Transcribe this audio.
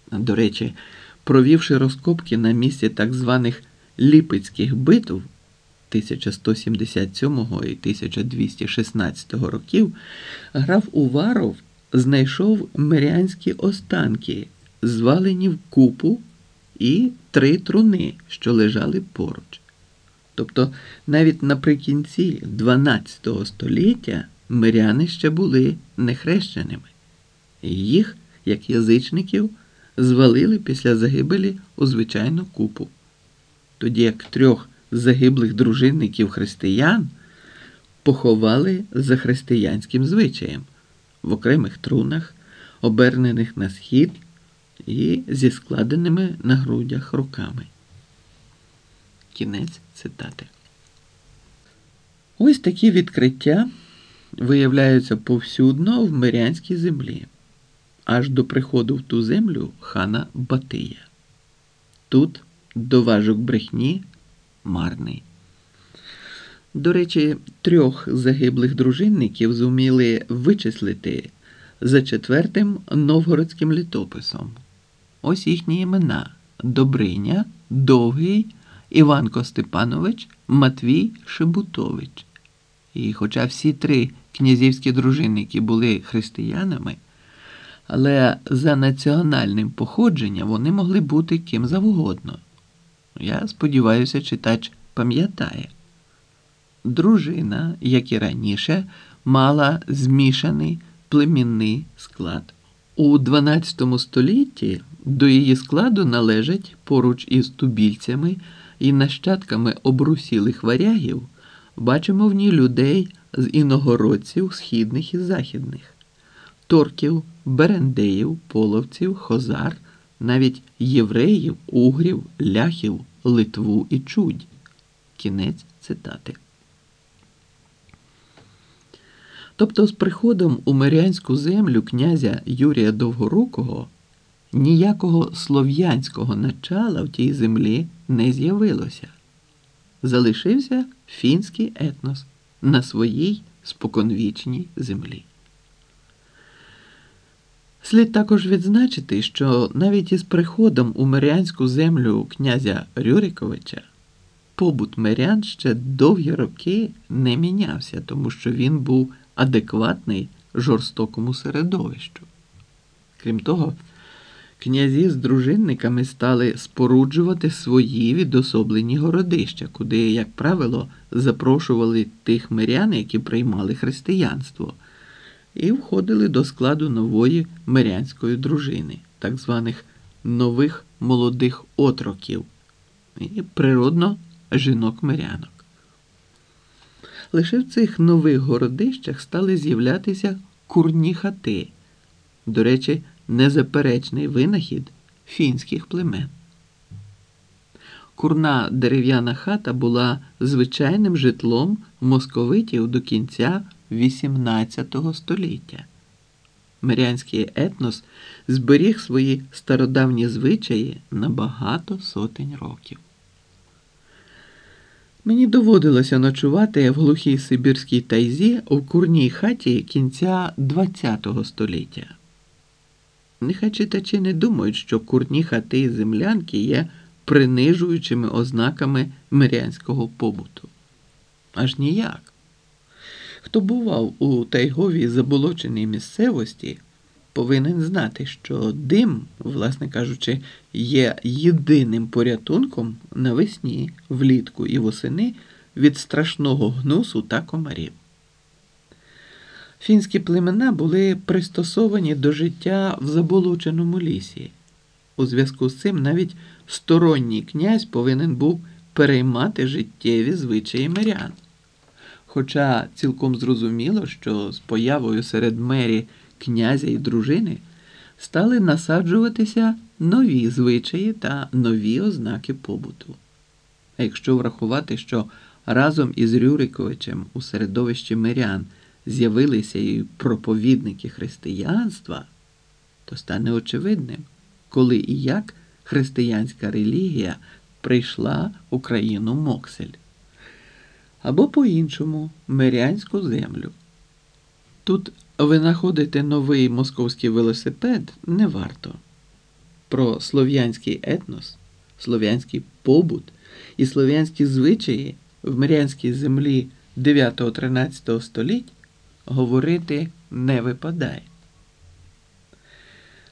До речі, провівши розкопки на місці так званих Ліпецьких битв 1177 і 1216 років, граф Уваров знайшов мирянські останки, звалені в купу, і 3 труни, що лежали поруч. Тобто навіть наприкінці 12 століття миряни ще були нехрещеними. І їх, як язичників, звалили після загибелі у звичайну купу. Тоді як 3 загиблих дружинників християн поховали за християнським звичаєм в окремих трунах, обернених на схід і зі складеними на грудях руками. Кінець цитати. Ось такі відкриття виявляються повсюдно в мирянській землі, аж до приходу в ту землю хана Батия. Тут доважок брехні марний. До речі, 3 загиблих дружинників зуміли вичислити за 4-м новгородським літописом. Ось їхні імена: Добриня, Довгий, Іванко Степанович, Матвій Шебутович. І хоча всі 3 князівські дружинники були християнами, але за національним походженням вони могли бути ким завгодно. Я сподіваюся, читач пам'ятає. Дружина, як і раніше, мала змішаний племінний склад. У XII столітті до її складу належать поруч із тубільцями і нащадками обрусілих варягів, бачимо в ній людей з іногородців східних і західних, торків, берендеїв, половців, хозар, навіть євреїв, угрів, ляхів, Литву і чудь. Кінець цитати. Тобто з приходом у мирянську землю князя Юрія Довгорукого ніякого слов'янського начала в тій землі не з'явилося. Залишився фінський етнос на своїй споконвічній землі. Слід також відзначити, що навіть із приходом у мирянську землю князя Рюриковича побут мирян ще довгі роки не мінявся, тому що він був адекватний жорстокому середовищу. Крім того, князі з дружинниками стали споруджувати свої відособлені городища, куди, як правило, запрошували тих мирян, які приймали християнство, і входили до складу нової мирянської дружини, так званих нових молодих отроків, і природно жінок-мирянок. Лише в цих нових городищах стали з'являтися курні хати, до речі, незаперечний винахід фінських племен. Курна дерев'яна хата була звичайним житлом московитів до кінця XVIII століття. Мирянський етнос зберіг свої стародавні звичаї на багато сотень років. Мені доводилося ночувати в глухій сибірській тайзі у курній хаті кінця ХХ століття. Нехай читачі не думають, що курні хати і землянки є принижуючими ознаками мирянського побуту. Аж ніяк. Хто бував у тайговій заболоченій місцевості, повинен знати, що дим, власне кажучи, є єдиним порятунком навесні, влітку і восени від страшного гнусу та комарів. Фінські племена були пристосовані до життя в заболоченому лісі. У зв'язку з цим навіть сторонній князь повинен був переймати життєві звичаї мирян. Хоча цілком зрозуміло, що з появою серед мері князя і дружини стали насаджуватися нові звичаї та нові ознаки побуту. А якщо врахувати, що разом із Рюриковичем у середовищі мирян з'явилися і проповідники християнства, то стане очевидним, коли і як християнська релігія прийшла у країну Моксель. Або по-іншому мирянську землю. Тут винаходити новий московський велосипед не варто. про слов'янський етнос, слов'янський побут і слов'янські звичаї в мирянській землі 9-13 століть говорити не випадає.